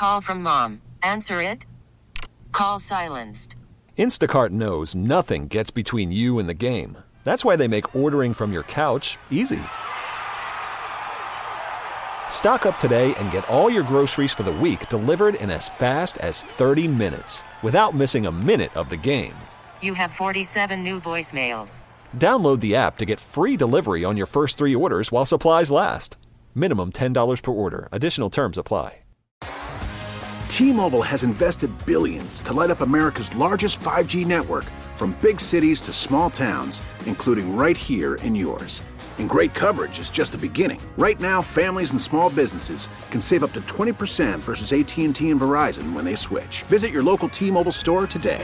Call from mom. Answer it. Call silenced. Instacart knows nothing gets between you and the game. That's why they make ordering from your couch easy. Stock up today and get all your groceries for the week delivered in as fast as 30 minutes without missing a minute of the game. You have 47 new voicemails. Download the app to get free delivery on your first 3 orders while supplies last. Minimum $10 per order. Additional terms apply. T-Mobile has invested billions to light up America's largest 5G network, from big cities to small towns, including right here in yours. And great coverage is just the beginning. Right now, families and small businesses can save up to 20% versus AT&T and Verizon when they switch. Visit your local T-Mobile store today.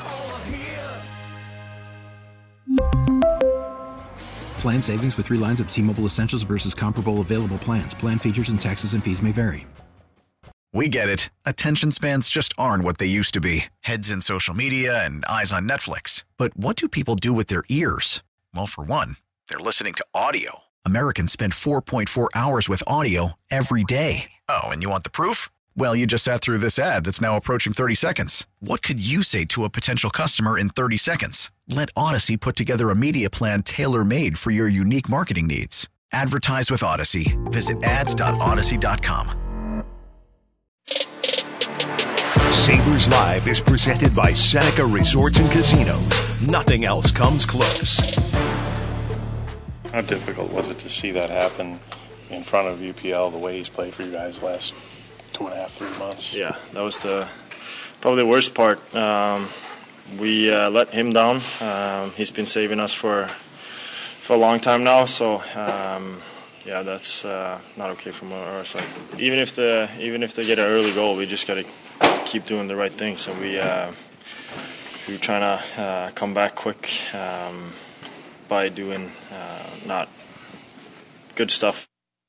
Plan savings with 3 lines of T-Mobile Essentials versus comparable available plans. Plan features and taxes and fees may vary. We get it. Attention spans just aren't what they used to be. Heads in social media and eyes on Netflix. But what do people do with their ears? Well, for one, they're listening to audio. Americans spend 4.4 hours with audio every day. Oh, and you want the proof? Well, you just sat through this ad that's now approaching 30 seconds. What could you say to a potential customer in 30 seconds? Let Odyssey put together a media plan tailor-made for your unique marketing needs. Advertise with Odyssey. Visit ads.odyssey.com. Sabres Live is presented by Seneca Resorts and Casinos. Nothing else comes close. How difficult was it to see that happen in front of UPL, the way he's played for you guys the last 2.5, 3 months? Yeah, that was probably the worst part. We let him down. He's been saving us for a long time now, so yeah, that's not okay from our side. Even if they get an early goal, we just gotta keep doing the right thing. So we're trying to come back quick by doing not good stuff.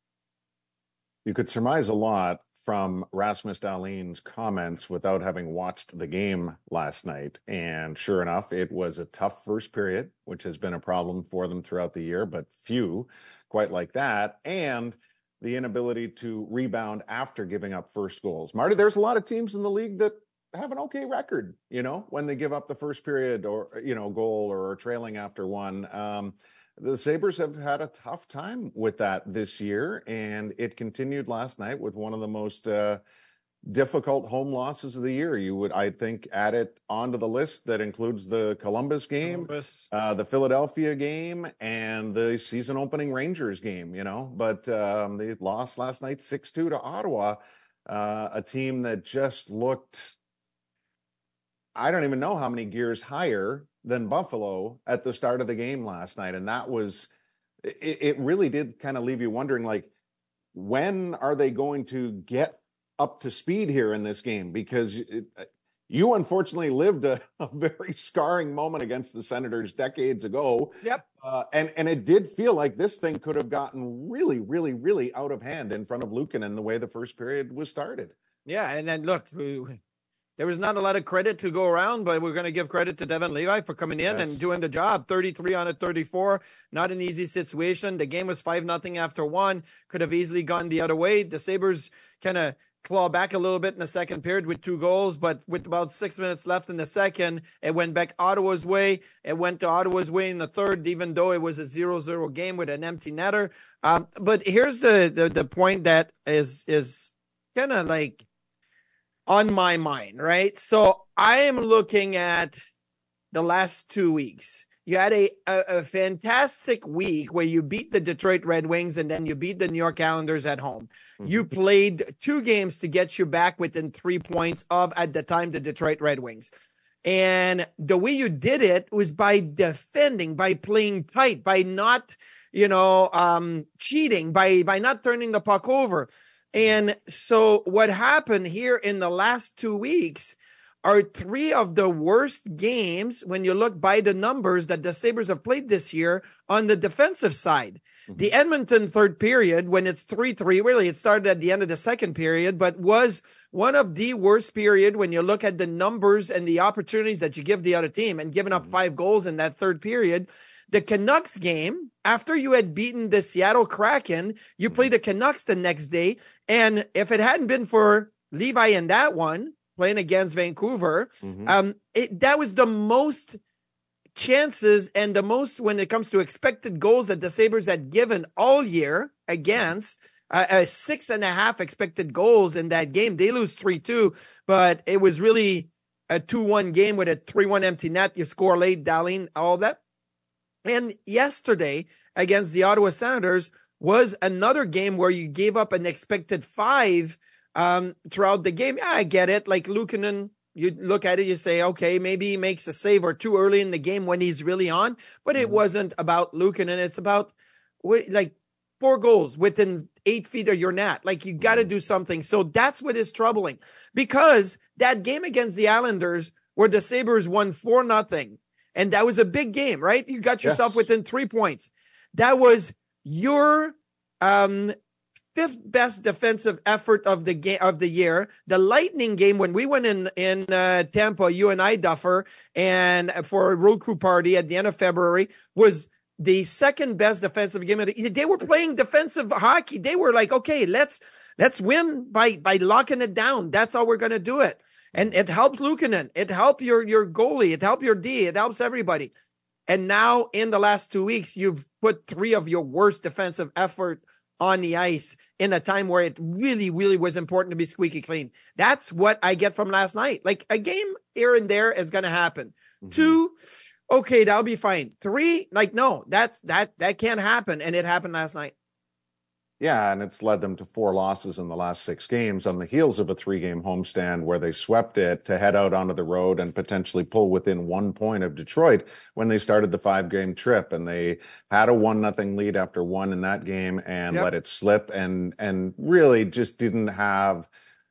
You could surmise a lot from Rasmus Dahlin's comments without having watched the game last night. And sure enough, it was a tough first period, which has been a problem for them throughout the year, but few quite like that. And the inability to rebound after giving up first goals. Marty, there's a lot of teams in the league that have an okay record, when they give up the first period or, goal or are trailing after one. The Sabres have had a tough time with that this year, and it continued last night with one of the most difficult home losses of the year. You would, I think, add it onto the list that includes the Columbus game, the Philadelphia game, and the season opening Rangers game, but they lost last night 6-2 to Ottawa, a team that just looked, I don't even know how many gears higher than Buffalo at the start of the game last night. And that was, it really did kind of leave you wondering, when are they going to get up to speed here in this game? Because you unfortunately lived a very scarring moment against the Senators decades ago. Yep. And it did feel like this thing could have gotten really, really, really out of hand in front of Luukkonen the way the first period was started. Yeah, and then look, there was not a lot of credit to go around, but we're going to give credit to Devon Levi for coming in and doing the job. 33 on a 34, not an easy situation. The game was 5-0 after one. Could have easily gone the other way. The Sabres kind of claw back a little bit in the second period with 2 goals, but with about 6 minutes left in the second, it went back Ottawa's way. It went to Ottawa's way in the third, even though it was a 0-0 game with an empty netter. But here's the point that is kind of on my mind, right? So I am looking at the last 2 weeks. You had a fantastic week where you beat the Detroit Red Wings and then you beat the New York Islanders at home. Mm-hmm. You played 2 games to get you back within 3 points of, at the time, the Detroit Red Wings. And the way you did it was by defending, by playing tight, by not, cheating, by not turning the puck over. And so what happened here in the last 2 weeks are 3 of the worst games when you look by the numbers that the Sabres have played this year on the defensive side. Mm-hmm. The Edmonton third period, when it's 3-3, really it started at the end of the second period, but was one of the worst period when you look at the numbers and the opportunities that you give the other team, and giving up 5 goals in that third period. The Canucks game, after you had beaten the Seattle Kraken, you played the Canucks the next day. And if it hadn't been for Levi in that one, playing against Vancouver, that was the most chances and the most when it comes to expected goals that the Sabres had given all year against. 6.5 expected goals in that game. They lose 3-2, but it was really a 2-1 game with a 3-1 empty net. You score late, Dahlin, all that. And yesterday against the Ottawa Senators was another game where you gave up an expected 5 throughout the game. Yeah, I get it. Like Luukkonen, you look at it, you say, okay, maybe he makes a save or two early in the game when he's really on, but it wasn't about Luukkonen. It's about like 4 goals within 8 feet of your net. Like you got to do something. So that's what is troubling, because that game against the Islanders where the Sabres won 4-0, and that was a big game, right? You got yourself within 3 points. That was your 5th best defensive effort of the game of the year. The Lightning game when we went in Tampa, you and I, Duffer, and for a road crew party at the end of February was the 2nd best defensive game of the year. They were playing defensive hockey. They were like, okay, let's win by locking it down. That's how we're going to do it. And it helped Luukkonen. It helped your goalie. It helped your D. It helps everybody. And now in the last 2 weeks, you've put 3 of your worst defensive effort on the ice in a time where it really, really was important to be squeaky clean. That's what I get from last night. Like a game here and there is going to happen. 2, okay, that'll be fine. 3, like, no, that can't happen. And it happened last night. Yeah, and it's led them to 4 losses in the last 6 games on the heels of a 3-game homestand where they swept it to head out onto the road and potentially pull within 1 point of Detroit when they started the 5-game trip. And they had a 1-0 lead after 1 in that game and let it slip and really just didn't have,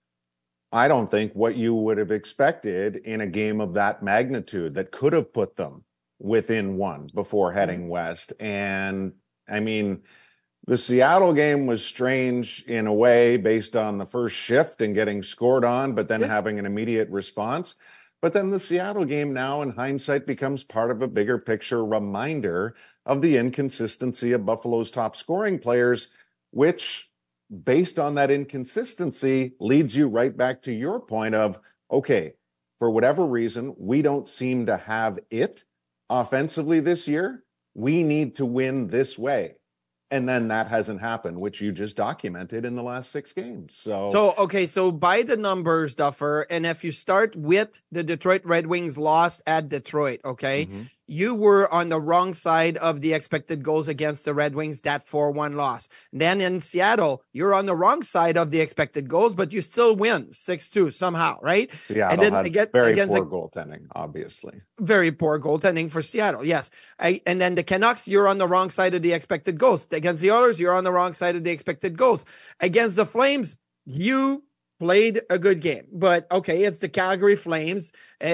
I don't think, what you would have expected in a game of that magnitude that could have put them within 1 before heading west. And I mean, the Seattle game was strange in a way based on the first shift and getting scored on, but then having an immediate response. But then the Seattle game now in hindsight becomes part of a bigger picture reminder of the inconsistency of Buffalo's top scoring players, which based on that inconsistency leads you right back to your point of, okay, for whatever reason, we don't seem to have it offensively this year. We need to win this way. And then that hasn't happened, which you just documented in the last 6 games. So by the numbers, Duffer, and if you start with the Detroit Red Wings loss at Detroit, okay, you were on the wrong side of the expected goals against the Red Wings, that 4-1 loss. Then in Seattle, you're on the wrong side of the expected goals, but you still win 6-2 somehow, right? Seattle and then had very poor goaltending, obviously. Very poor goaltending for Seattle, yes. And then the Canucks, you're on the wrong side of the expected goals. Against the Oilers, you're on the wrong side of the expected goals. Against the Flames, you played a good game, but okay, it's the Calgary Flames.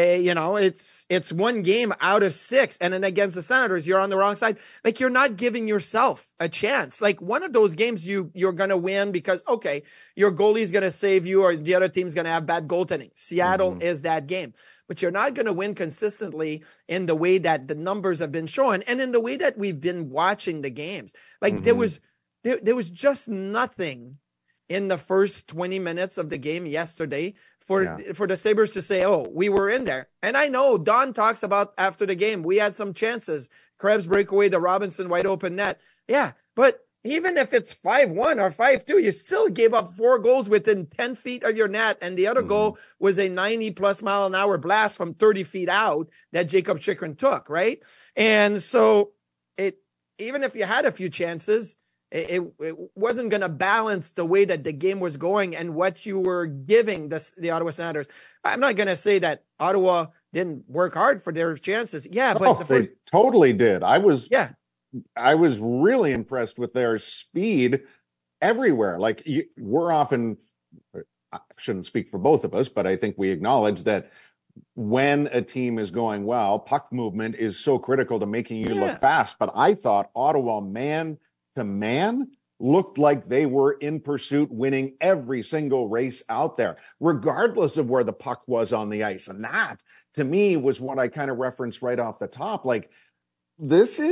It's 1 game out of 6. And then against the Senators, you're on the wrong side. Like you're not giving yourself a chance. Like one of those games you're going to win because, okay, your goalie is going to save you or the other team's going to have bad goaltending. Seattle is that game. But you're not going to win consistently in the way that the numbers have been showing and in the way that we've been watching the games. Like there was just nothing in the first 20 minutes of the game yesterday for the Sabres to say, oh, we were in there. And I know Don talks about after the game, we had some chances. Krebs breakaway, the Robinson wide open net. Yeah, but even if it's 5-1 or 5-2, you still gave up 4 goals within 10 feet of your net. And the other goal was a 90+ mile an hour blast from 30 feet out that Jacob Chychrun took, right? And so even if you had a few chances, it wasn't going to balance the way that the game was going and what you were giving the Ottawa Senators. I'm not going to say that Ottawa didn't work hard for their chances. Yeah, but they totally did. I was really impressed with their speed everywhere. Like we're often, I shouldn't speak for both of us, but I think we acknowledge that when a team is going well, puck movement is so critical to making you look fast. But I thought Ottawa, man to man, looked like they were in pursuit, winning every single race out there, regardless of where the puck was on the ice. And that, to me, was what I kind of referenced right off the top. Like, this is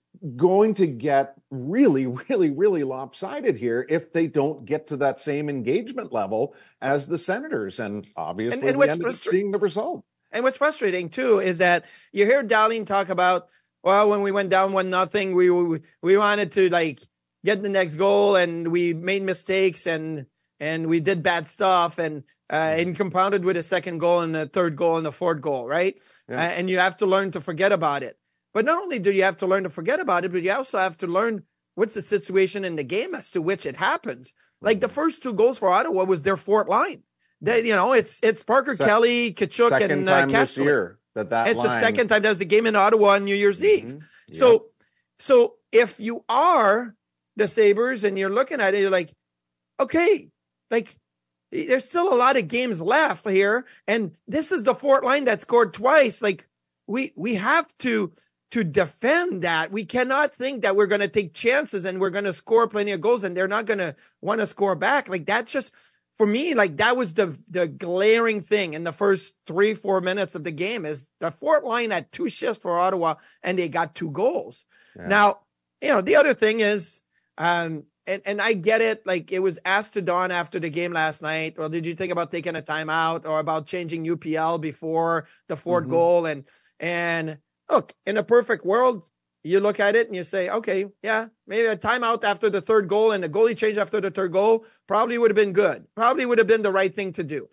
going to get really, really, really lopsided here if they don't get to that same engagement level as the Senators. And obviously, we ended up seeing the result. And what's frustrating too is that you hear Dahlin talk about, well, when we went down 1-0, we wanted to like get the next goal, and we made mistakes and we did bad stuff, and compounded with a second goal and the third goal and the fourth goal, right? Yeah. And you have to learn to forget about it. But not only do you have to learn to forget about it, but you also have to learn what's the situation in the game as to which it happens. Like the first 2 goals for Ottawa was their fourth line. They, it's Parker Kelly, Tkachuk, and this year it's line... the second time. That was the game in Ottawa on New Year's Eve. Yep. So if you are the Sabres and you're looking at it, you're like, okay, like there's still a lot of games left here, and this is the fourth line that scored twice. Like we have to defend that. We cannot think that we're going to take chances and we're going to score plenty of goals and they're not going to want to score back. Like that just, for me, like that was the glaring thing in the first 3-4 minutes of the game is the fourth line had 2 shifts for Ottawa and they got 2 goals. Yeah. Now, the other thing is, and I get it. Like it was asked to Don after the game last night. Well, did you think about taking a timeout or about changing UPL before the fourth goal? And look, in a perfect world, you look at it and you say, okay, yeah, maybe a timeout after the third goal and a goalie change after the third goal probably would have been good. Probably would have been the right thing to do.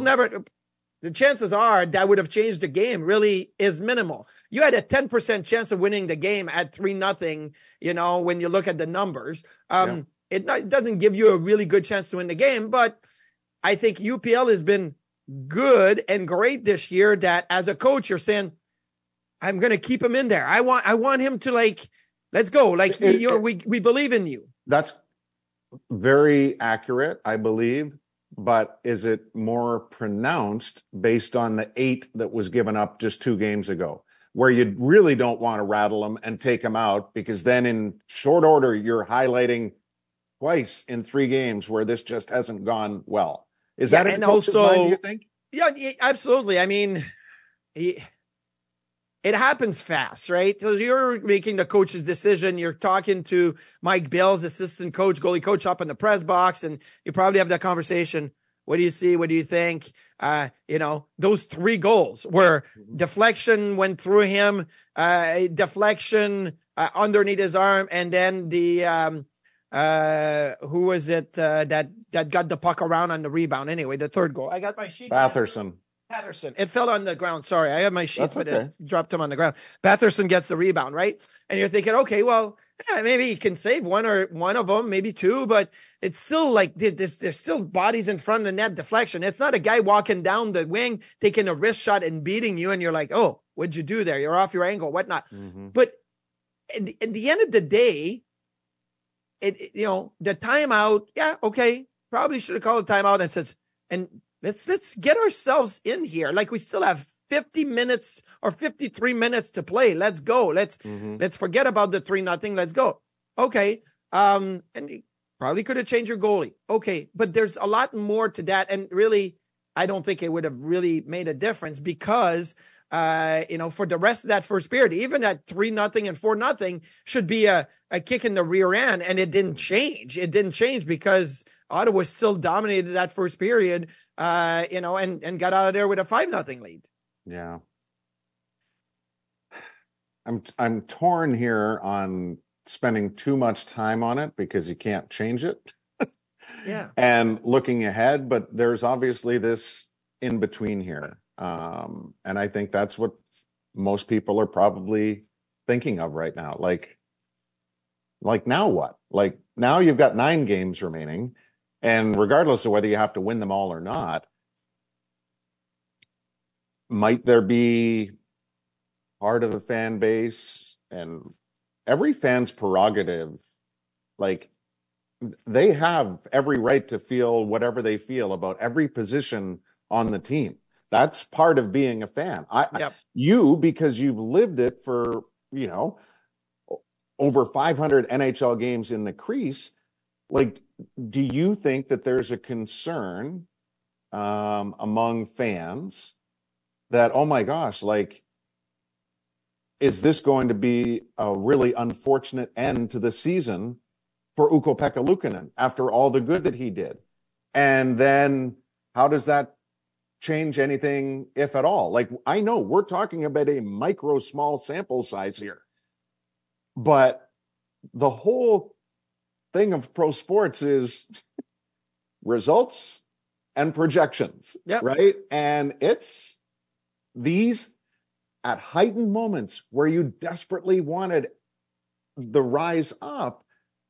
The chances are that would have changed the game really is minimal. You had a 10% chance of winning the game at 3-0, when you look at the numbers. It doesn't give you a really good chance to win the game, but I think UPL has been good and great this year that as a coach, you're saying, I'm going to keep him in there. I want him to let's go. Like we believe in you. That's very accurate, I believe. But is it more pronounced based on the 8 that was given up just 2 games ago, where you really don't want to rattle them and take them out because then in short order, you're highlighting twice in 3 games where this just hasn't gone well. Is that in the coach's mind, do you think? Yeah, absolutely. I mean, it happens fast, right? So you're making the coach's decision. You're talking to Mike Bills, assistant coach, goalie coach up in the press box, and you probably have that conversation. What do you see? What do you think? Those 3 goals where deflection went through him, deflection underneath his arm, and then the who was it that got the puck around on the rebound? Anyway, the third goal. I got my sheet. Patterson. It fell on the ground. Sorry, I have my sheets, but it dropped him on the ground. Patterson gets the rebound, right? And you're thinking, okay, well, maybe he can save one of them, maybe 2, but it's still like there's still bodies in front of the net, deflection. It's not a guy walking down the wing, taking a wrist shot and beating you, and you're like, oh, what'd you do there? You're off your angle, whatnot. But at the end of the day, the timeout, yeah, okay, probably should have called a timeout and says, and let's get ourselves in here. Like we still have 50 minutes or 53 minutes to play. Let's go. Let's forget about the 3-0. Let's go. Okay. And you probably could have changed your goalie. Okay. But there's a lot more to that. And really, I don't think it would have really made a difference because, for the rest of that first period, even at 3-0 and 4-0 should be a kick in the rear end. And it didn't change. It didn't change because Ottawa still dominated that first period, and got out of there with a 5-0 lead. Yeah. I'm torn here on spending too much time on it because you can't change it. Yeah. And looking ahead, but there's obviously this in between here. And I think that's what most people are probably thinking of right now. Like now what? Like now you've got 9 games remaining, and regardless of whether you have to win them all or not, might there be part of the fan base, and every fan's prerogative, like they have every right to feel whatever they feel about every position on the team. That's part of being a fan. You, because you've lived it for, over 500 NHL games in the crease, like, do you think that there's a concern among fans that, oh my gosh, like is this going to be a really unfortunate end to the season for Ukko-Pekka Luukkonen after all the good that he did? And then how does that change anything, if at all? Like, I know we're talking about a micro small sample size here, but the whole thing of pro sports is results and projections, right? And it's these at heightened moments where you desperately wanted the rise up.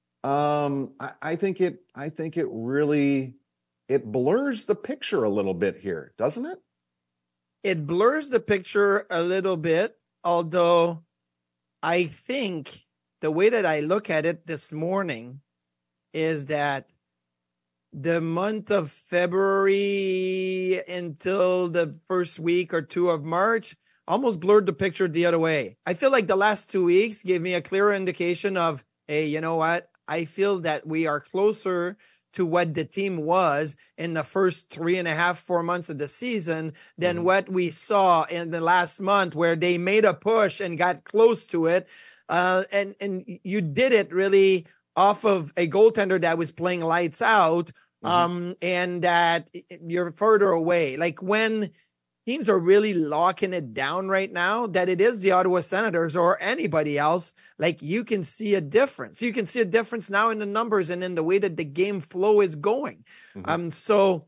I think it really, it blurs the picture a little bit here, doesn't it? It blurs the picture a little bit, although I think the way that I look at it this morning is that the month of February until the first week or two of March almost blurred the picture the other way. I feel like the last 2 weeks gave me a clearer indication of, hey, you know what? I feel that we are closer to what the team was in the first 3.5, 4 months of the season than what we saw in the last month, where they made a push and got close to it. And you did it really off of a goaltender that was playing lights out, and that you're further away. Like when teams are really locking it down right now, that it is the Ottawa Senators or anybody else, like you can see a difference. You can see a difference now in the numbers and in the way that the game flow is going. So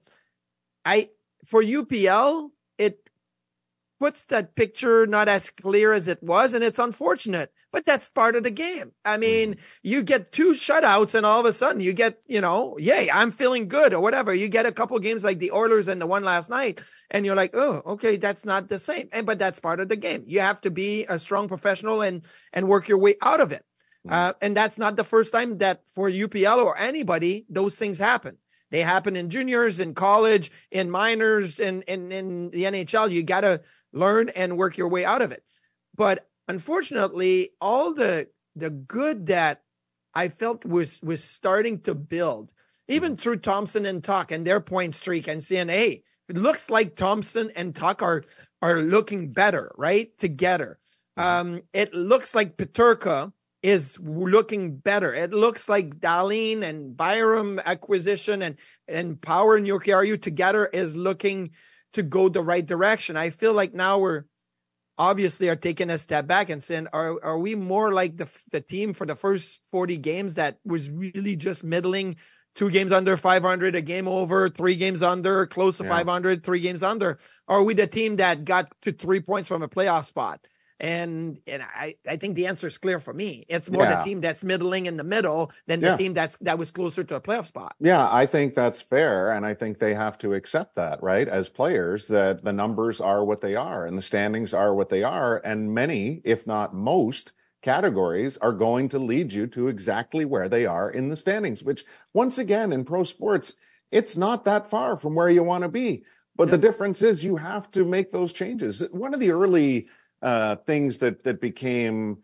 for UPL, it puts that picture not as clear as it was, and it's unfortunate, but that's part of the game. I mean, you get 2 shutouts and all of a sudden you get, yay, I'm feeling good or whatever. You get a couple games like the Oilers and the one last night, and you're like, oh, okay, that's not the same. But that's part of the game. You have to be a strong professional and work your way out of it. And that's not the first time that for UPL or anybody, those things happen. They happen in juniors, in college, in minors, in the NHL. You got to learn and work your way out of it. But unfortunately, all the good that I felt was starting to build, even through Thompson and Tuch and their point streak, and saying, hey, it looks like Thompson and Tuch are looking better, right? Together. It looks like Peterka is looking better. It looks like Dahlin and Byram acquisition and Power and Jokiharju together is looking to go the right direction. I feel like now we're obviously are taking a step back and saying, are we more like the team for the first 40 games that was really just middling, 2 games under 500, a game over, 3 games under, close to 500, 3 games under? Or are we the team that got to 3 points from a playoff spot? And I think the answer is clear for me. It's more the team that's middling in the middle than the team that was closer to a playoff spot. Yeah, I think that's fair. And I think they have to accept that, right? As players, that the numbers are what they are and the standings are what they are. And many, if not most, categories are going to lead you to exactly where they are in the standings, which once again, in pro sports, it's not that far from where you want to be. But the difference is you have to make those changes. One of the early things that became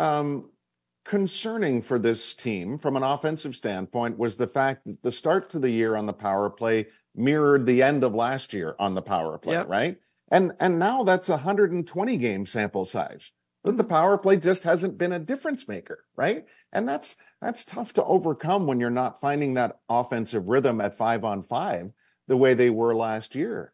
concerning for this team from an offensive standpoint was the fact that the start to the year on the power play mirrored the end of last year on the power play, right? And now that's a 120 game sample size. But the power play just hasn't been a difference maker, right? And that's tough to overcome when you're not finding that offensive rhythm at 5-on-5 the way they were last year.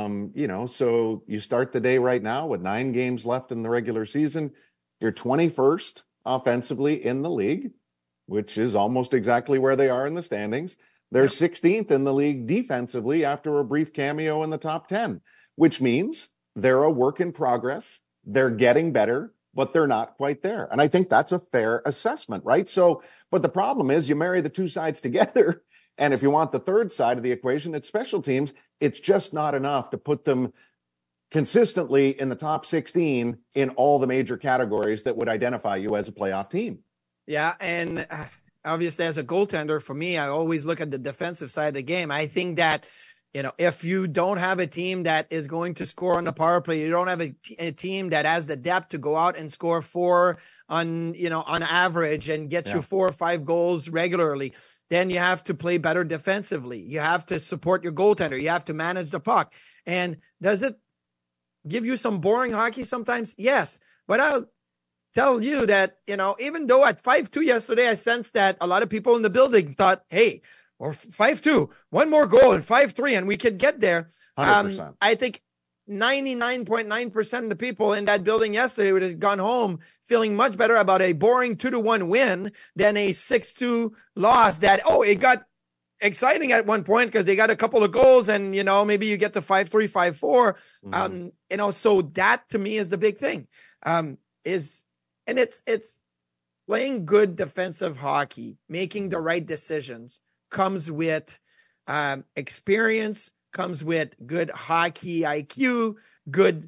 So you start the day right now with 9 games left in the regular season. You're 21st offensively in the league, which is almost exactly where they are in the standings. They're 16th in the league defensively after a brief cameo in the top 10, which means they're a work in progress. They're getting better, but they're not quite there. And I think that's a fair assessment, right? So, but the problem is you marry the 2 sides together, and if you want the third side of the equation, it's special teams. It's just not enough to put them consistently in the top 16 in all the major categories that would identify you as a playoff team. Yeah, and obviously as a goaltender, for me, I always look at the defensive side of the game. I think that, if you don't have a team that is going to score on the power play, you don't have a team that has the depth to go out and score 4 on average and get you 4 or 5 goals regularly, then you have to play better defensively. You have to support your goaltender. You have to manage the puck. And does it give you some boring hockey sometimes? Yes. But tell you that, even though at 5-2 yesterday, I sensed that a lot of people in the building thought, hey, we're 5-2, one more goal and 5-3, and we could get there. 100%. I think 99.9% of the people in that building yesterday would have gone home feeling much better about a boring 2-1 win than a 6-2 loss that, it got exciting at one point because they got a couple of goals and, maybe you get to 5-3, 5-4. So that to me is the big thing. It's playing good defensive hockey, making the right decisions comes with experience, comes with good hockey IQ, good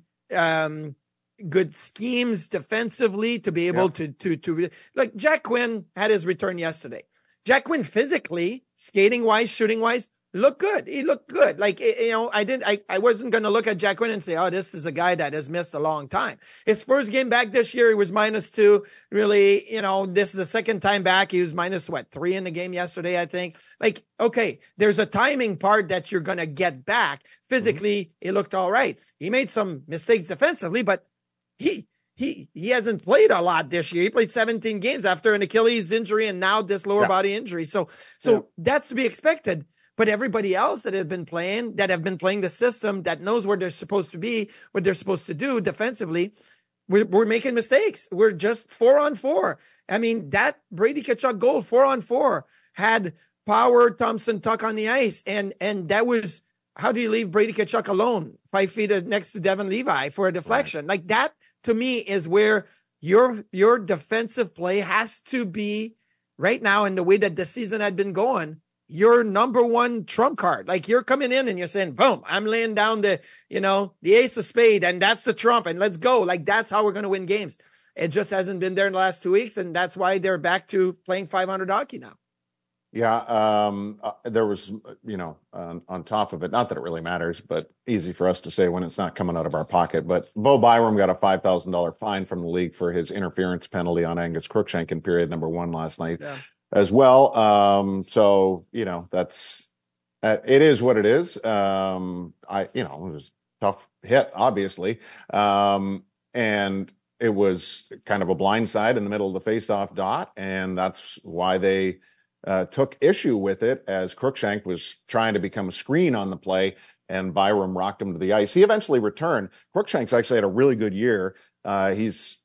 schemes defensively to be able to like Jack Quinn had his return yesterday. Jack Quinn physically, skating wise, shooting wise, looked good. He looked good. Like, I wasn't going to look at Jack Quinn and say, this is a guy that has missed a long time. His first game back this year, he was -2. Really, this is the second time back. He was -3 in the game yesterday, I think. Like, okay, there's a timing part that you're going to get back. Physically, it looked all right. He made some mistakes defensively, but he hasn't played a lot this year. He played 17 games after an Achilles injury and now this lower body injury. So that's to be expected. But everybody else that have been playing the system, that knows where they're supposed to be, what they're supposed to do defensively, we're making mistakes. We're just 4-on-4. I mean, that Brady Tkachuk goal, 4-on-4, had Power, Thompson, Tuck on the ice. And that was, how do you leave Brady Tkachuk alone 5 feet next to Devin Levi for a deflection? Right. Like that, to me, is where your defensive play has to be right now in the way that the season had been going. Your number one trump card. Like, you're coming in and you're saying, boom, I'm laying down the ace of spade, and that's the trump, and let's go. Like, that's how we're going to win games. It just hasn't been there in the last 2 weeks, and that's why they're back to playing 500 hockey now. Yeah, there was, on top of it, not that it really matters, but easy for us to say when it's not coming out of our pocket. But Bo Byram got a $5,000 fine from the league for his interference penalty on Angus Crookshank in period number 1 last night. Yeah. As well. So, that's, it is what it is. It was a tough hit, obviously. And it was kind of a blindside in the middle of the face-off dot. And that's why they took issue with it, as Crookshank was trying to become a screen on the play and Byram rocked him to the ice. He eventually returned. Crookshank's actually had a really good year. He's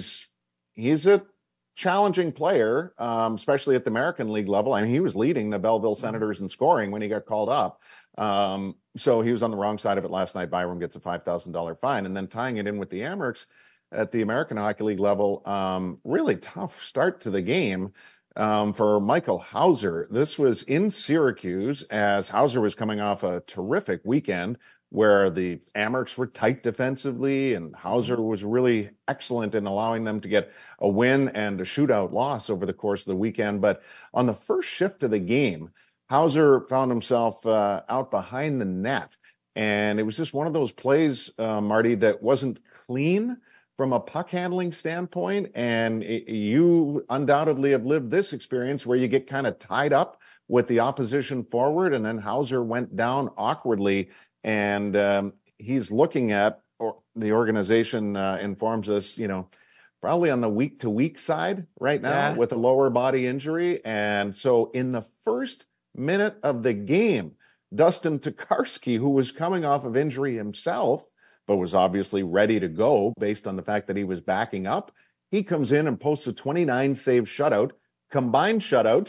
a challenging player, especially at the American League level. I mean, he was leading the Belleville Senators in scoring when he got called up. So he was on the wrong side of it last night. Byram gets a $5,000 fine. And then tying it in with the Amerks at the American Hockey League level, really tough start to the game for Michael Hauser. This was in Syracuse, as Hauser was coming off a terrific weekend where the Amerks were tight defensively, and Hauser was really excellent in allowing them to get a win and a shootout loss over the course of the weekend. But on the first shift of the game, Hauser found himself out behind the net. And it was just one of those plays, Marty, that wasn't clean from a puck handling standpoint. And you undoubtedly have lived this experience where you get kind of tied up with the opposition forward, and then Hauser went down awkwardly. And he's looking at, or the organization informs us, probably on the week-to-week side right now with a lower body injury. And so in the first minute of the game, Dustin Tokarski, who was coming off of injury himself, but was obviously ready to go based on the fact that he was backing up, he comes in and posts a 29-save shutout, combined,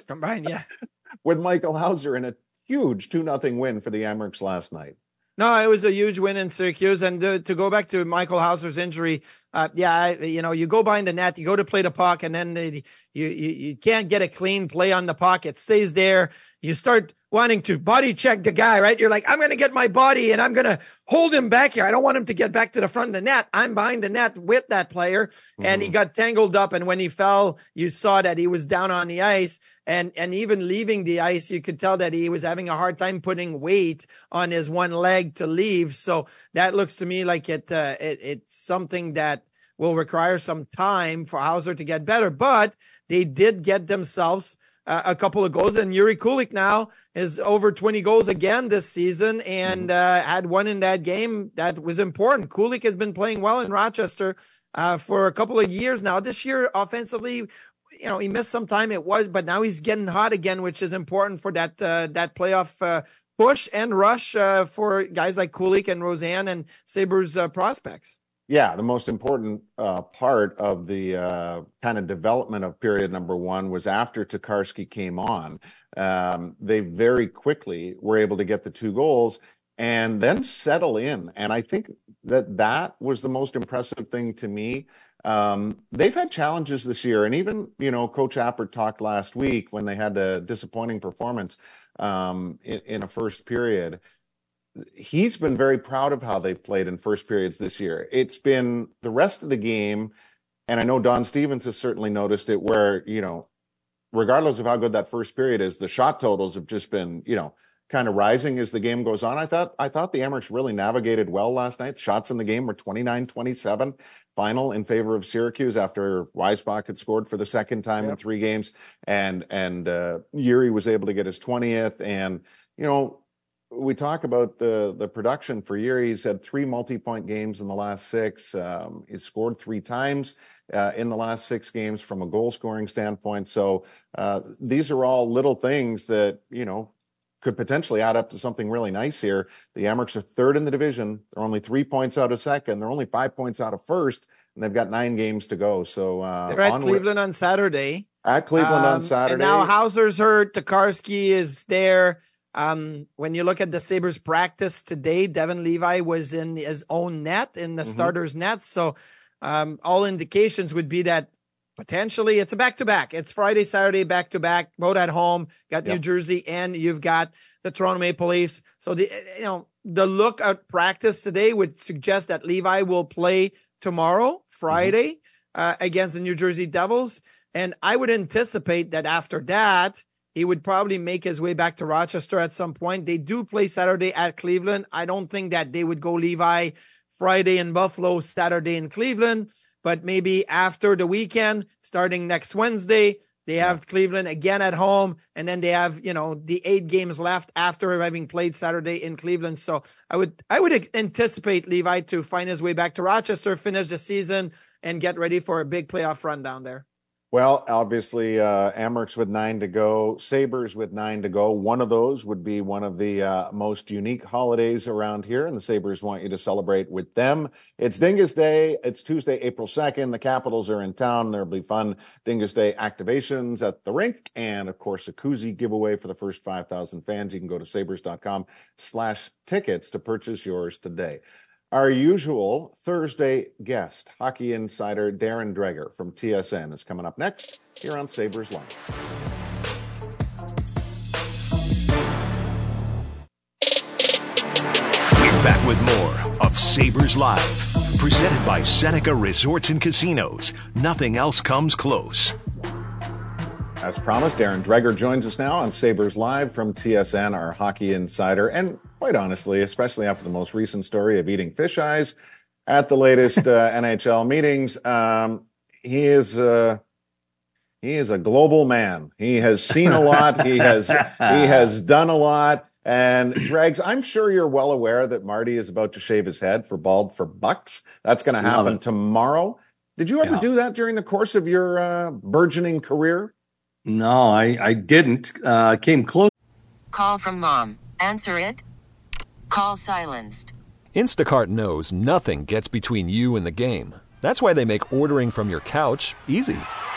with Michael Hauser in a huge 2-0 win for the Amerks last night. No, it was a huge win in Syracuse. And to go back to Michael Hauser's injury, you go behind the net, you go to play the puck, and then you can't get a clean play on the puck. It stays there. You start wanting to body check the guy, right? You're like, I'm going to get my body and I'm going to hold him back here. I don't want him to get back to the front of the net. I'm behind the net with that player. Mm-hmm. And he got tangled up. And when he fell, you saw that he was down on the ice. And even leaving the ice, you could tell that he was having a hard time putting weight on his one leg to leave. So that looks to me like it's something that will require some time for Hauser to get better. But they did get themselves a couple of goals. And Jiri Kulich now is over 20 goals again this season and had one in that game that was important. Kulich has been playing well in Rochester for a couple of years now. This year, offensively, he missed some time. But now he's getting hot again, which is important for that playoff push and rush for guys like Kulich and Rosen and Sabres prospects. Yeah, the most important part of the kind of development of period number one was after Tokarski came on. They very quickly were able to get the 2 goals and then settle in. And I think that was the most impressive thing to me. They've had challenges this year. And even, Coach Appert talked last week when they had a disappointing performance in a first period. He's been very proud of how they've played in first periods this year. It's been the rest of the game, and I know Don Stevens has certainly noticed it, where, regardless of how good that first period is, the shot totals have just been, kind of rising as the game goes on. I thought the Amerks really navigated well last night. Shots in the game were 29-27, final in favor of Syracuse after Weisbach had scored for the second time in 3 games, and Jiri was able to get his 20th, and we talk about the production for Jiri. He's had 3 multi-point games in the last 6. He's scored 3 times in the last 6 games from a goal-scoring standpoint. So these are all little things that, could potentially add up to something really nice here. The Amerks are 3rd in the division. They're only 3 points out of 2nd. They're only 5 points out of 1st, and they've got 9 games to go. So they're at Cleveland on Saturday. At Cleveland on Saturday. And now Hauser's hurt. Tokarski is there. When you look at the Sabres practice today, Devin Levi was in his own net, in the starter's net. So all indications would be that potentially it's a back-to-back. It's Friday, Saturday, back-to-back, both at home. Got New Jersey, and you've got the Toronto Maple Leafs. So the look at practice today would suggest that Levi will play tomorrow, Friday, against the New Jersey Devils. And I would anticipate that after that, he would probably make his way back to Rochester at some point. They do play Saturday at Cleveland. I don't think that they would go Levi Friday in Buffalo, Saturday in Cleveland, but maybe after the weekend, starting next Wednesday, they have Cleveland again at home, and then they have, the 8 games left after having played Saturday in Cleveland. So I would anticipate Levi to find his way back to Rochester, finish the season, and get ready for a big playoff run down there. Well, obviously, Amerks with 9 to go, Sabres with 9 to go. One of those would be one of the most unique holidays around here, and the Sabres want you to celebrate with them. It's Dingus Day. It's Tuesday, April 2nd. The Capitals are in town. There'll be fun Dingus Day activations at the rink, and, of course, a koozie giveaway for the first 5,000 fans. You can go to sabres.com/tickets to purchase yours today. Our usual Thursday guest, hockey insider Darren Dreger from TSN, is coming up next here on Sabres Live. We're back with more of Sabres Live, presented by Seneca Resorts and Casinos. Nothing else comes close. As promised, Darren Dreger joins us now on Sabres Live from TSN, our hockey insider. And quite honestly, especially after the most recent story of eating fish eyes at the latest NHL meetings, he is a global man. He has seen a lot. He has done a lot. And Dregs, I'm sure you're well aware that Marty is about to shave his head for bald for bucks. That's going to happen tomorrow. Did you ever do that during the course of your burgeoning career? No, I didn't. Came close. Call from mom. Answer it. Call silenced. Instacart knows nothing gets between you and the game. That's why they make ordering from your couch easy.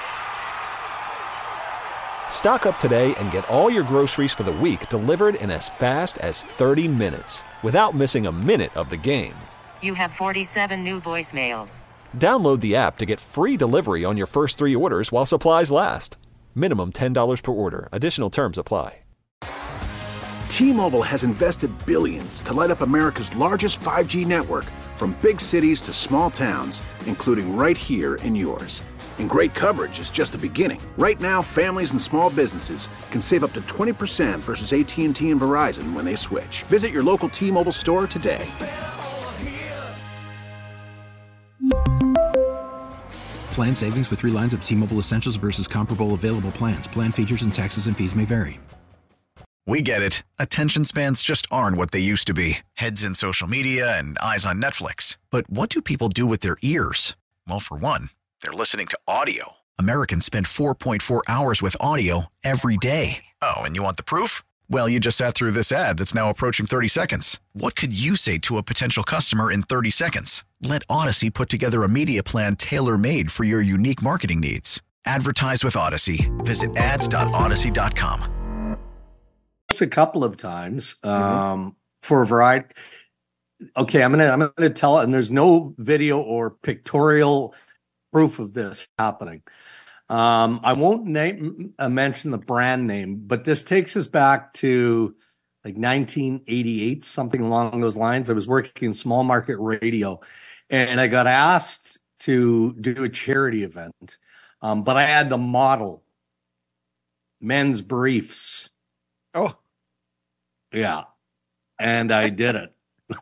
Stock up today and get all your groceries for the week delivered in as fast as 30 minutes without missing a minute of the game. You have 47 new voicemails. Download the app to get free delivery on your first 3 orders while supplies last. Minimum $10 per order. Additional terms apply. T-Mobile has invested billions to light up America's largest 5G network, from big cities to small towns, including right here in yours. And great coverage is just the beginning. Right now, families and small businesses can save up to 20% versus AT&T and Verizon when they switch. Visit your local T-Mobile store today. Plan savings with 3 lines of T-Mobile Essentials versus comparable available plans. Plan features and taxes and fees may vary. We get it. Attention spans just aren't what they used to be. Heads in social media and eyes on Netflix. But what do people do with their ears? Well, for one, they're listening to audio. Americans spend 4.4 hours with audio every day. Oh, and you want the proof? Well, you just sat through this ad that's now approaching 30 seconds. What could you say to a potential customer in 30 seconds? Let Odyssey put together a media plan tailor-made for your unique marketing needs. Advertise with Odyssey. Visit ads.odyssey.com. A couple of times for a variety. Okay, I'm gonna tell it, and there's no video or pictorial proof of this happening. I won't mention the brand name, but this takes us back to like 1988, something along those lines. I was working in small market radio, and I got asked to do a charity event, but I had to model men's briefs. Oh. Yeah, and I did it.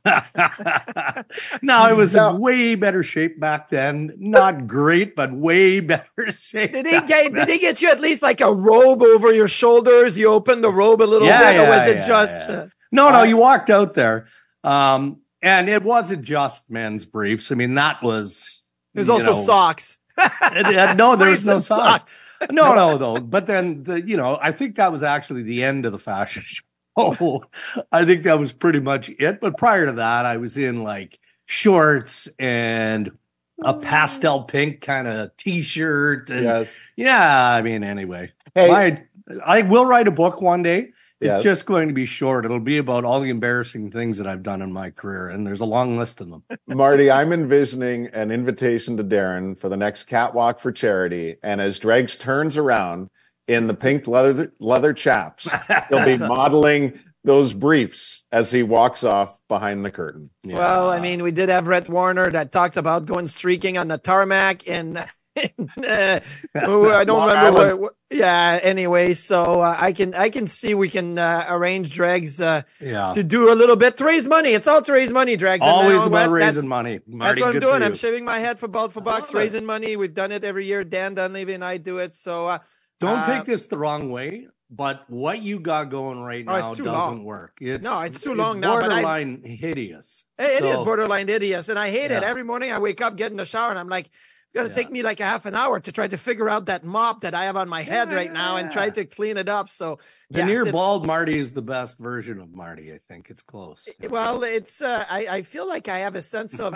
Now, I was in way better shape back then. Not great, but way better shape. Did he get you at least like a robe over your shoulders? You opened the robe a little bit, or was it just? No, you walked out there, and it wasn't just men's briefs. I mean, that was. There's also socks. No, there was no socks. No, though. But then I think that was actually the end of the fashion show. Oh, I think that was pretty much it. But prior to that, I was in like shorts and a pastel pink kind of t-shirt. And yeah, I mean, anyway, I will write a book one day. It's just going to be short. It'll be about all the embarrassing things that I've done in my career. And there's a long list of them. Marty, I'm envisioning an invitation to Darren for the next catwalk for charity. And as Dregs turns around, in the pink leather chaps, he'll be modeling those briefs as he walks off behind the curtain. Yeah. Well, I mean, we did have Rhett Warner that talked about going streaking on the tarmac, and I don't remember what. Yeah. Anyway, so I can see we can arrange Dregs to do a little bit to raise money. It's all to raise money, Dregs. Always about raising money. Marty, that's what I'm doing. I'm shaving my head for bucks, raising money. We've done it every year. Dan Dunleavy and I do it. So. Don't take this the wrong way, but what you got going right now doesn't work. It's too long now. Borderline hideous. It is borderline hideous, and I hate it. Every morning I wake up, get in the shower, and I'm like, it's going to take me like a half an hour to try to figure out that mop that I have on my head right now and try to clean it up. So the near bald Marty is the best version of Marty. I think it's close. Well, it's I feel like I have a sense of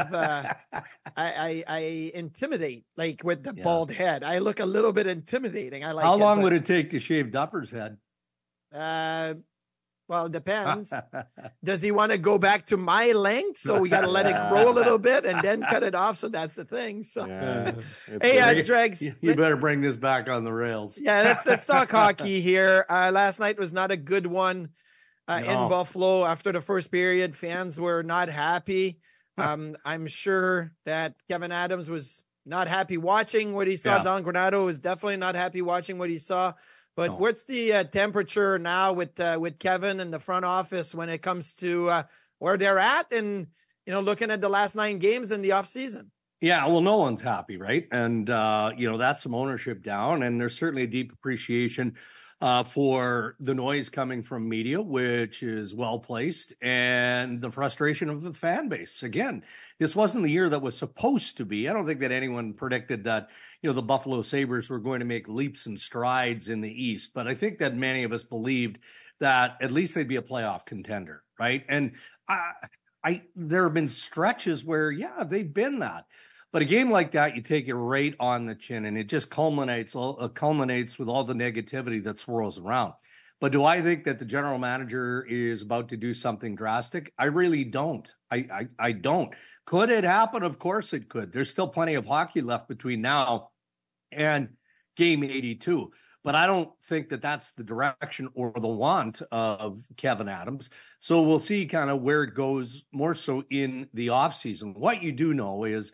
I intimidate like with the bald head. I look a little bit intimidating. I like. How long would it take to shave Duffer's head? Well, it depends. Does he want to go back to my length? So we got to let it grow a little bit and then cut it off. So that's the thing. So, hey, Dregs, you better bring this back on the rails. Yeah, let's talk hockey here. Last night was not a good one in Buffalo. After the first period, fans were not happy. I'm sure that Kevin Adams was not happy watching what he saw. Don Granato was definitely not happy watching what he saw. But what's the temperature now with Kevin and the front office when it comes to where they're at and, looking at the last 9 games in the offseason? Yeah, well, no one's happy, right? And, that's some ownership down. And there's certainly a deep appreciation for the noise coming from media, which is well-placed, and the frustration of the fan base. Again, this wasn't the year that was supposed to be. I don't think that anyone predicted that, the Buffalo Sabres were going to make leaps and strides in the East. But I think that many of us believed that at least they'd be a playoff contender, right? And there have been stretches where, they've been that. But a game like that, you take it right on the chin, and it just culminates with all the negativity that swirls around. But do I think that the general manager is about to do something drastic? I really don't. I don't. Could it happen? Of course it could. There's still plenty of hockey left between now and game 82. But I don't think that that's the direction or the want of Kevin Adams. So we'll see kind of where it goes more so in the offseason. What you do know is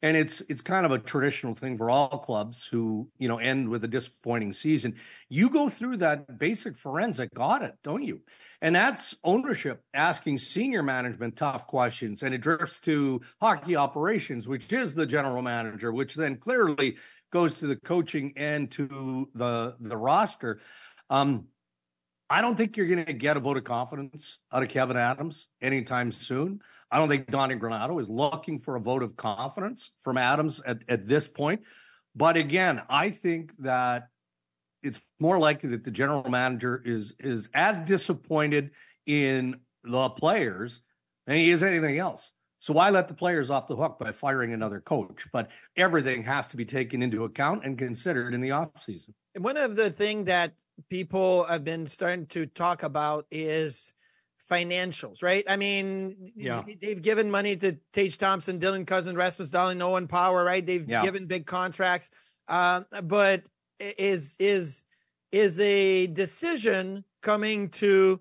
And it's kind of a traditional thing for all clubs who, end with a disappointing season. You go through that basic forensic audit, don't you? And that's ownership asking senior management tough questions. And it drifts to hockey operations, which is the general manager, which then clearly goes to the coaching and to the roster. I don't think you're going to get a vote of confidence out of Kevyn Adams anytime soon. I don't think Donnie Granato is looking for a vote of confidence from Adams at this point. But again, I think that it's more likely that the general manager is as disappointed in the players than he is anything else. So why let the players off the hook by firing another coach? But everything has to be taken into account and considered in the offseason. One of the things that people have been starting to talk about is financials, right? I mean, they've given money to Tage Thompson, Dylan Cousin, Rasmus Dahlin, Owen Power, right? They've given big contracts. But is a decision coming to,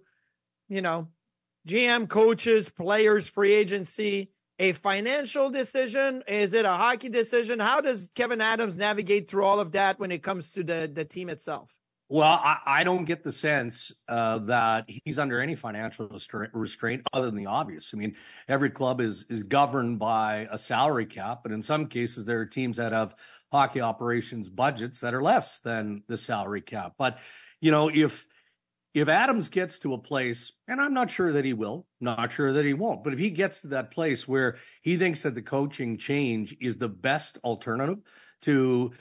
GM, coaches, players, free agency, a financial decision? Is it a hockey decision? How does Kevyn Adams navigate through all of that when it comes to the team itself? Well, I don't get the sense that he's under any financial restraint other than the obvious. I mean, every club is governed by a salary cap, but in some cases there are teams that have hockey operations budgets that are less than the salary cap. But, if Adams gets to a place, and I'm not sure that he will, not sure that he won't, but if he gets to that place where he thinks that the coaching change is the best alternative to,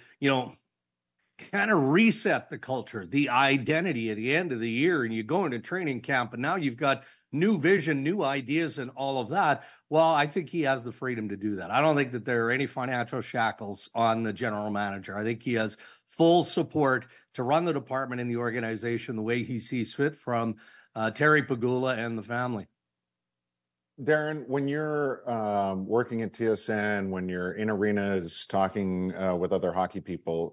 kind of reset the culture, the identity at the end of the year, and you go into training camp and now you've got new vision, new ideas and all of that. Well, I think he has the freedom to do that. I don't think that there are any financial shackles on the general manager. I think he has full support to run the department and the organization the way he sees fit from Terry Pegula and the family. Darren, when you're working at TSN, when you're in arenas talking with other hockey people,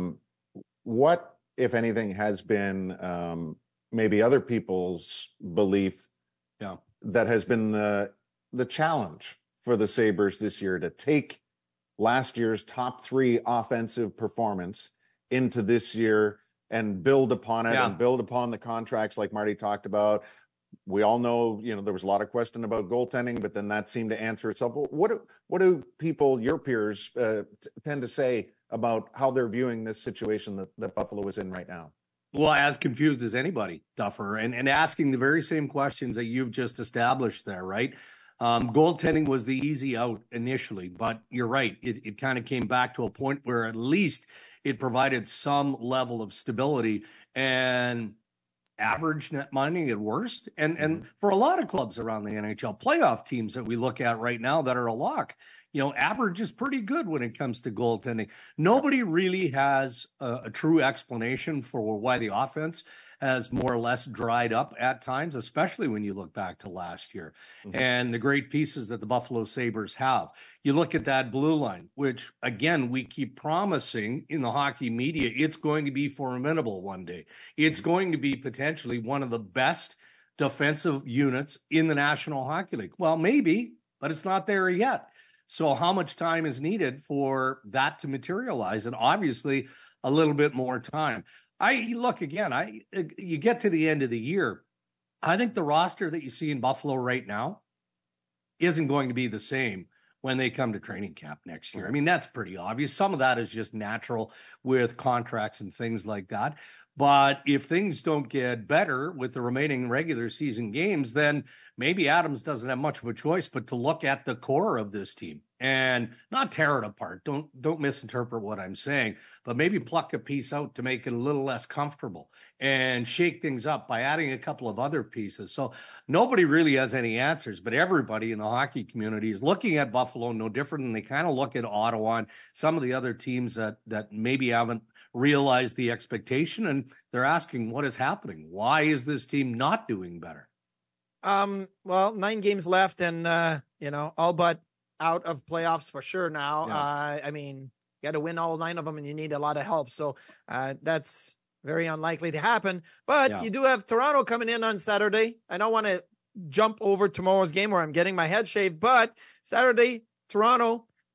what, if anything, has been maybe other people's belief that has been the challenge for the Sabres this year to take last year's top 3 offensive performance into this year and build upon it and build upon the contracts like Marty talked about? We all know, there was a lot of question about goaltending, but then that seemed to answer itself. What do people, your peers, tend to say about how they're viewing this situation that Buffalo is in right now? Well, as confused as anybody, Duffer, and asking the very same questions that you've just established there, right? Goaltending was the easy out initially, but you're right. It kind of came back to a point where at least it provided some level of stability and average net money at worst. And for a lot of clubs around the NHL, playoff teams that we look at right now that are a lock, average is pretty good when it comes to goaltending. Nobody really has a true explanation for why the offense has more or less dried up at times, especially when you look back to last year and the great pieces that the Buffalo Sabres have. You look at that blue line, which, again, we keep promising in the hockey media, it's going to be formidable one day. It's going to be potentially one of the best defensive units in the National Hockey League. Well, maybe, but it's not there yet. So how much time is needed for that to materialize? And obviously a little bit more time. You get to the end of the year, I think the roster that you see in Buffalo right now isn't going to be the same when they come to training camp next year. I mean, that's pretty obvious. Some of that is just natural with contracts and things like that. But if things don't get better with the remaining regular season games, then maybe Adams doesn't have much of a choice but to look at the core of this team and not tear it apart. Don't misinterpret what I'm saying, but maybe pluck a piece out to make it a little less comfortable and shake things up by adding a couple of other pieces. So nobody really has any answers, but everybody in the hockey community is looking at Buffalo no different than they kind of look at Ottawa and some of the other teams that maybe haven't realized the expectation, and they're asking what is happening. Why is this team not doing better? Well, 9 games left and, all but out of playoffs for sure now. Yeah. You got to win all 9 of them and you need a lot of help. So that's very unlikely to happen. But you do have Toronto coming in on Saturday. I don't want to jump over tomorrow's game where I'm getting my head shaved, but Saturday, Toronto,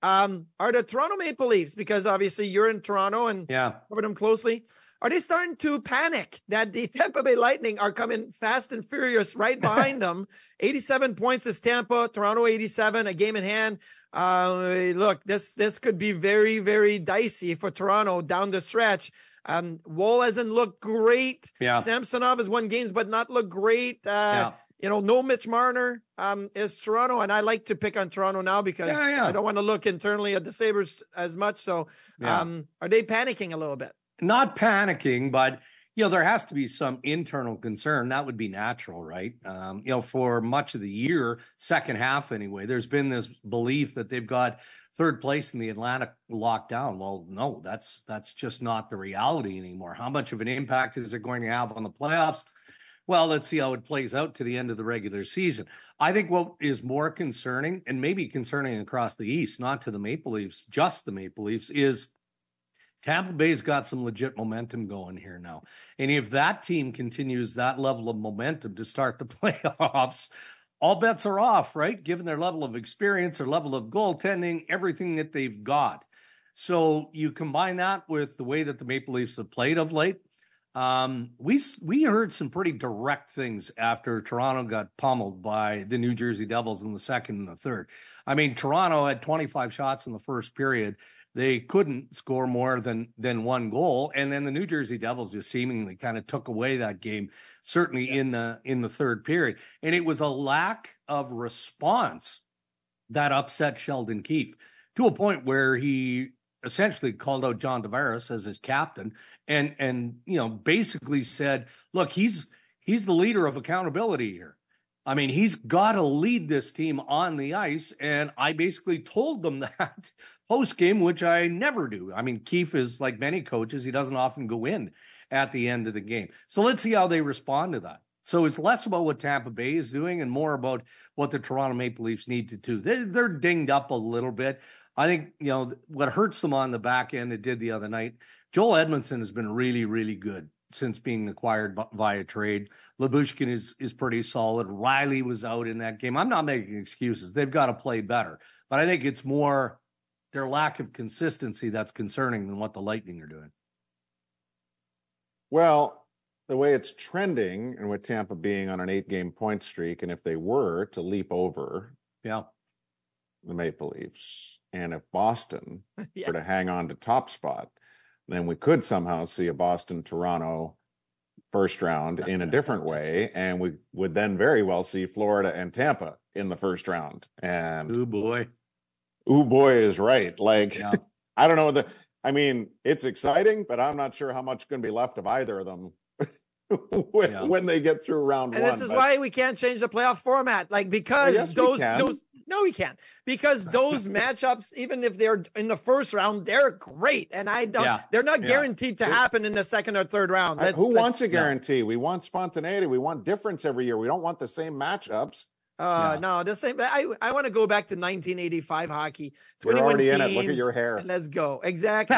Are the Toronto Maple Leafs, because obviously you're in Toronto and cover them closely, are they starting to panic that the Tampa Bay Lightning are coming fast and furious right behind them? 87 points is Tampa, Toronto 87, a game in hand. Look, this could be very, very dicey for Toronto down the stretch. Woll hasn't looked great. Samsonov has won games, but not looked great. No Mitch Marner is Toronto, and I like to pick on Toronto now because I don't want to look internally at the Sabres as much. So are they panicking a little bit? Not panicking, but, there has to be some internal concern. That would be natural, right? For much of the year, second half anyway, there's been this belief that they've got third place in the Atlantic lockdown. Well, no, that's just not the reality anymore. How much of an impact is it going to have on the playoffs? Well, let's see how it plays out to the end of the regular season. I think what is more concerning, and maybe concerning across the East, not to the Maple Leafs, just the Maple Leafs, is Tampa Bay's got some legit momentum going here now. And if that team continues that level of momentum to start the playoffs, all bets are off, right? Given their level of experience, their level of goaltending, everything that they've got. So you combine that with the way that the Maple Leafs have played of late. We heard some pretty direct things after Toronto got pummeled by the New Jersey Devils in the second and the third. I mean, Toronto had 25 shots in the first period. They couldn't score more than one goal. And then the New Jersey Devils just seemingly kind of took away that game, certainly in the third period. And it was a lack of response that upset Sheldon Keefe to a point where he essentially called out John Tavares as his captain and basically said, look, he's the leader of accountability here. I mean, he's got to lead this team on the ice. And I basically told them that post game, which I never do. I mean, Keefe is like many coaches. He doesn't often go in at the end of the game. So let's see how they respond to that. So it's less about what Tampa Bay is doing and more about what the Toronto Maple Leafs need to do. They're dinged up a little bit. I think, what hurts them on the back end, it did the other night. Joel Edmondson has been really, really good since being acquired via trade. Lyubushkin is pretty solid. Riley was out in that game. I'm not making excuses. They've got to play better. But I think it's more their lack of consistency that's concerning than what the Lightning are doing. Well, the way it's trending, and with Tampa being on an 8-game point streak, and if they were to leap over the Maple Leafs, and if Boston were to hang on to top spot, then we could somehow see a Boston-Toronto first round in a different way, and we would then very well see Florida and Tampa in the first round. And ooh boy is right. Like, I don't know. It's exciting, but I'm not sure how much is going to be left of either of them when they get through round one. And this is why we can't change the playoff format. Like, because no, we can't. Because those matchups, even if they're in the first round, they're great. And they're not guaranteed to happen in the second or third round. Who wants a guarantee? We want spontaneity. We want difference every year. We don't want the same matchups. No, the same. I want to go back to 1985 hockey. 21 You're already teams, in it. Look at your hair. Let's go. Exactly.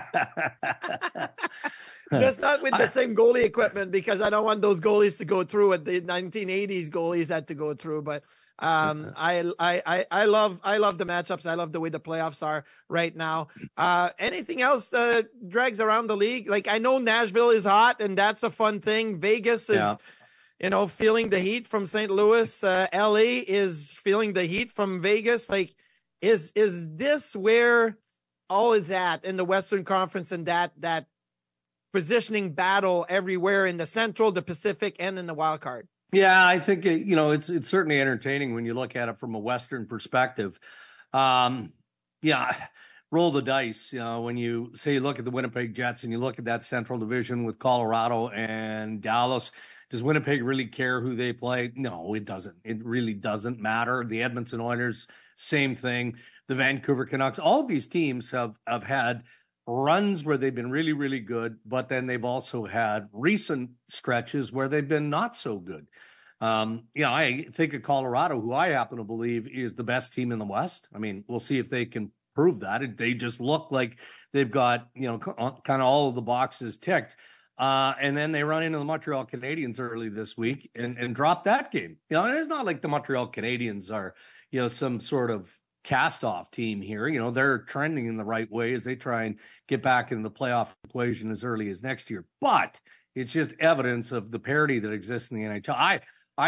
Just not with the same goalie equipment, because I don't want those goalies to go through what the 1980s goalies had to go through. But I love the matchups. I love the way the playoffs are right now. Anything else drags around the league? Like, I know Nashville is hot, and that's a fun thing. Vegas is. Feeling the heat from St. Louis. LA is feeling the heat from Vegas. Like, is this where all is at in the Western Conference, and that positioning battle everywhere in the Central, the Pacific, and in the wild card? Yeah, I think it's certainly entertaining when you look at it from a Western perspective. Roll the dice. When you say you look at the Winnipeg Jets and you look at that Central Division with Colorado and Dallas. Does Winnipeg really care who they play? No, it doesn't. It really doesn't matter. The Edmonton Oilers, same thing. The Vancouver Canucks, all of these teams have had runs where they've been really, really good, but then they've also had recent stretches where they've been not so good. I think of Colorado, who I happen to believe is the best team in the West. I mean, we'll see if they can prove that. They just look like they've got, kind of all of the boxes ticked. And then they run into the Montreal Canadiens early this week and drop that game. And it's not like the Montreal Canadiens are, some sort of cast-off team here. You know, they're trending in the right way as they try and get back into the playoff equation as early as next year. But it's just evidence of the parity that exists in the NHL.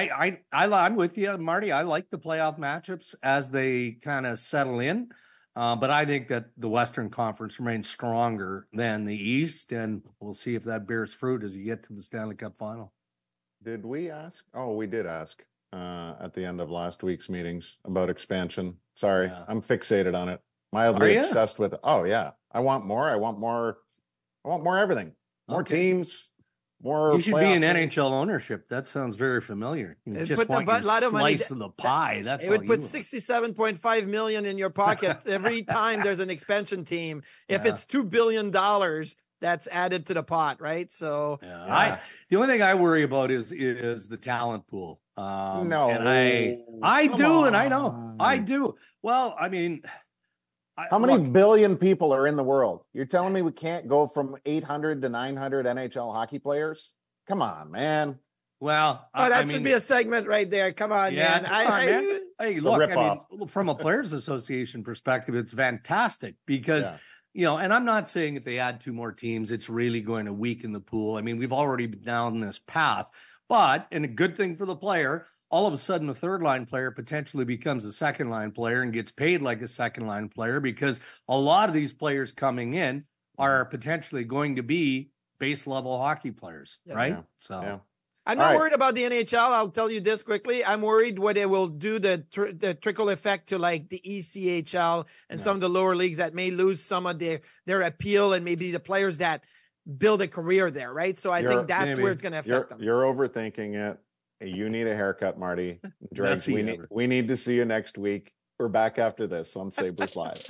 I'm with you, Marty. I like the playoff matchups as they kind of settle in. But I think that the Western Conference remains stronger than the East, and we'll see if that bears fruit as you get to the Stanley Cup final. Did we ask? Oh, we did ask at the end of last week's meetings about expansion. Sorry, yeah. I'm fixated on it. Mildly obsessed with it. Oh, yeah. I want more. I want more everything. More teams. More. You should be in NHL ownership. That sounds very familiar. You just want your slice of the pie. That's it would put $67.5 million in your pocket every time there's an expansion team. If it's $2 billion, that's added to the pot, right? So the only thing I worry about is the talent pool. No, and I do, and I know I do. Well, I mean. How many billion people are in the world? You're telling me we can't go from 800 to 900 NHL hockey players? Come on, man. Well, that should be a segment right there. Come on, man. Man. Hey, look, from a Players Association perspective, it's fantastic because, you know, and I'm not saying if they add 2 more teams, it's really going to weaken the pool. I mean, we've already been down this path, and a good thing for the player, all of a sudden a third line player potentially becomes a second line player and gets paid like a second line player because a lot of these players coming in are potentially going to be base level hockey players, right? So I'm not worried about the NHL. I'll tell you this quickly. I'm worried what it will do, the trickle effect to like the ECHL and some of the lower leagues that may lose some of their appeal and maybe the players that build a career there, right? So I think that's where it's going to affect them. You're overthinking it. You need a haircut, Marty. Dregs, we need to see you next week. We're back after this on Sabres Live.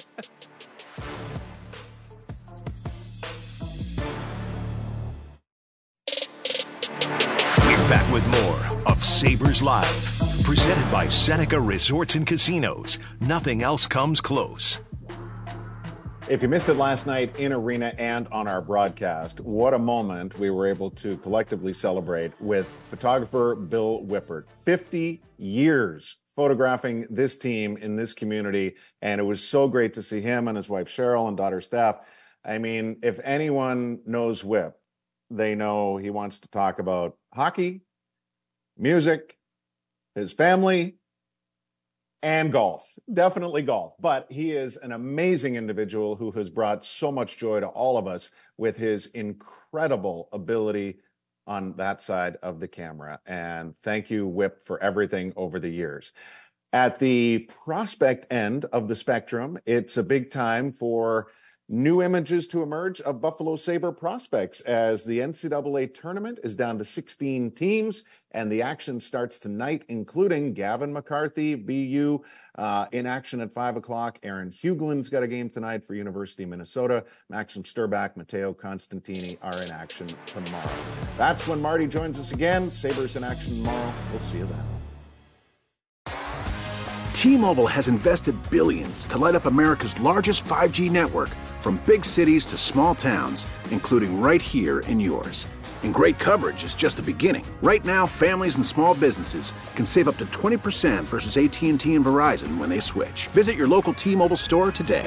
We're back with more of Sabres Live, presented by Seneca Resorts and Casinos. Nothing else comes close. If you missed it last night in arena and on our broadcast, what a moment we were able to collectively celebrate with photographer Bill Whippert. 50 years photographing this team in this community, and it was so great to see him and his wife Cheryl and daughter Steph. I mean, if anyone knows Whip, they know he wants to talk about hockey, music, his family, and golf. Definitely golf. But he is an amazing individual who has brought so much joy to all of us with his incredible ability on that side of the camera. And thank you, Whip, for everything over the years. At the prospect end of the spectrum, it's a big time for new images to emerge of Buffalo Sabre prospects as the NCAA tournament is down to 16 teams and the action starts tonight, including Gavin McCarthy, BU, in action at 5 o'clock. Aaron Huglin's got a game tonight for University of Minnesota. Maxim Sturbach, Matteo Constantini are in action tomorrow. That's when Marty joins us again. Sabres in action tomorrow. We'll see you then. T-Mobile has invested billions to light up America's largest 5G network, from big cities to small towns, including right here in yours. And great coverage is just the beginning. Right now, families and small businesses can save up to 20% versus AT&T and Verizon when they switch. Visit your local T-Mobile store today.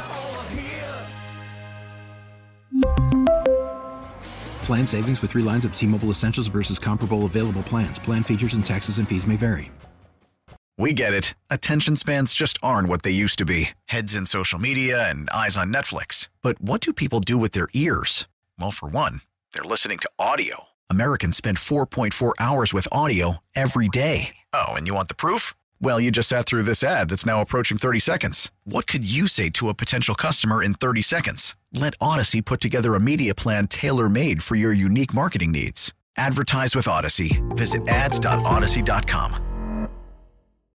Plan savings with 3 lines of T-Mobile Essentials versus comparable available plans. Plan features and taxes and fees may vary. We get it. Attention spans just aren't what they used to be. Heads in social media and eyes on Netflix. But what do people do with their ears? Well, for one, they're listening to audio. Americans spend 4.4 hours with audio every day. Oh, and you want the proof? Well, you just sat through this ad that's now approaching 30 seconds. What could you say to a potential customer in 30 seconds? Let Odyssey put together a media plan tailor-made for your unique marketing needs. Advertise with Odyssey. Visit ads.odyssey.com.